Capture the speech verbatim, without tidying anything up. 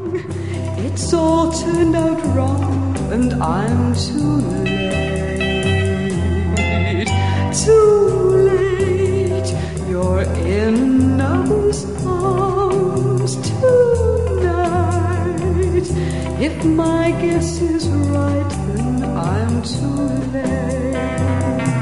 It's all turned out wrong, and I'm too late. Too late. You're in another's arms tonight. If my guess is right, then I'm too late.